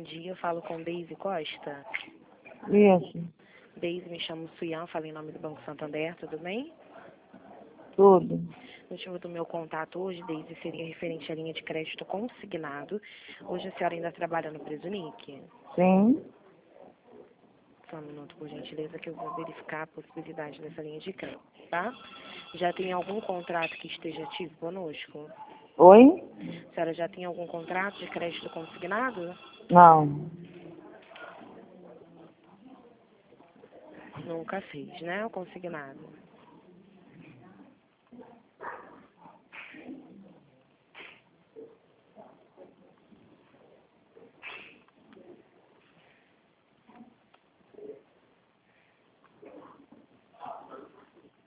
dia, eu falo com Deise Costa. Isso, Deise, me chamo Suyan, falo em nome do Banco Santander, tudo bem? tudo. O motivo do meu contato hoje, Deise, seria referente à linha de crédito consignado. Hoje a senhora ainda trabalha no Presunic? Sim, Só um minuto, por gentileza, que eu vou verificar a possibilidade dessa linha de crédito, tá? Já tem algum contrato que esteja ativo conosco? oi? A senhora já tem algum contrato de crédito consignado? Não, Nunca fez, né? O consignado.